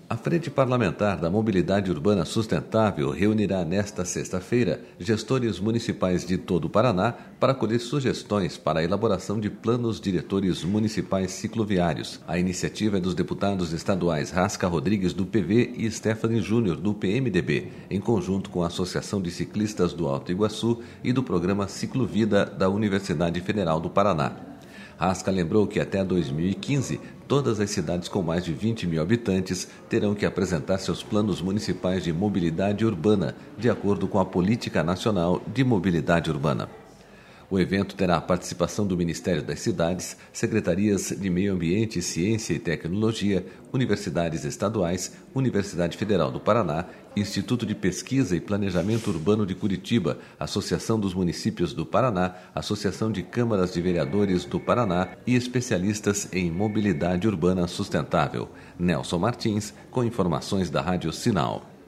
A Frente Parlamentar da Mobilidade Urbana Sustentável reunirá nesta sexta-feira gestores municipais de todo o Paraná para colher sugestões para a elaboração de planos diretores municipais cicloviários. A iniciativa é dos deputados estaduais Rasca Rodrigues, do PV, e Stephanie Júnior, do PMDB, em conjunto com a Associação de Ciclistas do Alto Iguaçu e do Programa Ciclovida da Universidade Federal do Paraná. Rasca lembrou que até 2015, todas as cidades com mais de 20 mil habitantes terão que apresentar seus planos municipais de mobilidade urbana, de acordo com a Política Nacional de Mobilidade Urbana. O evento terá a participação do Ministério das Cidades, Secretarias de Meio Ambiente, Ciência e Tecnologia, universidades estaduais, Universidade Federal do Paraná, Instituto de Pesquisa e Planejamento Urbano de Curitiba, Associação dos Municípios do Paraná, Associação de Câmaras de Vereadores do Paraná e especialistas em mobilidade urbana sustentável. Nelson Martins, com informações da Rádio Sinal.